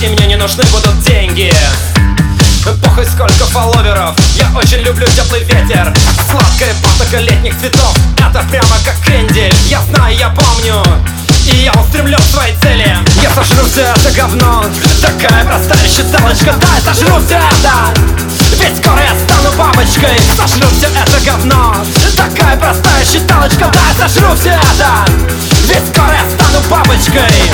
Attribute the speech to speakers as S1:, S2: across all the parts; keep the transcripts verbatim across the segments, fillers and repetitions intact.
S1: и мне не нужны будут деньги. Похуй сколько фолловеров, я очень люблю теплый ветер. Сладкая патока летних цветов, это прямо как крендель. Я знаю, я помню, и я устремлен к своей цели. Я сожру все это говно, такая простая считалочка. Да, я сожру все это, ведь скоро я стану бабочкой. Сожру все это говно, такая простая считалочка. Да, я сожру все это, ведь скоро я стану бабочкой.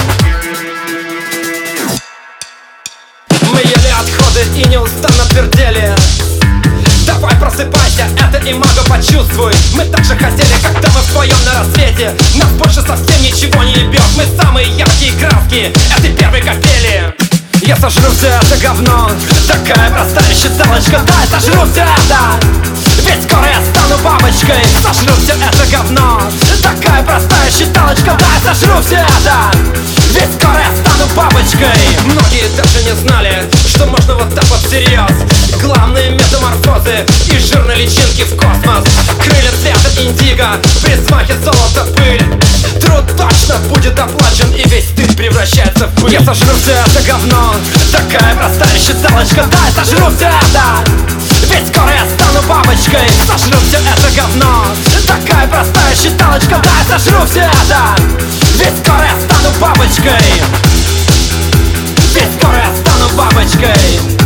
S1: Мы ели отходы и неустанно твердели: давай просыпайся, это имаго почувствуй. Мы так же хотели, когда мы вдвоем на рассвете. Нас больше совсем ничего не ебет, мы самые яркие краски этой первой капели. Я сожру все это говно, такая простая считалочка. Да, я сожру все это, ведь скоро я стану бабочкой. Сожру все это говно, такая простая считалочка. Да, я сожру все это, ведь скоро я стану бабочкой. Многие даже не знали, что можно вот так вот всерьез. Главные метаморфозы и жирной личинки в космос. Крылья цвета индиго, при взмахе золота пыль. Труд точно будет оплачен, и весь стыд превращается в пыль. Я сожру все это говно, такая простая считалочка. Да, я сожру все это, ведь скоро я стану бабочкой. Сожру все это говно, такая простая считалочка. Да, я сожру все это, ведь скоро я стану бабочкой. Ведь скоро я стану бабочкой.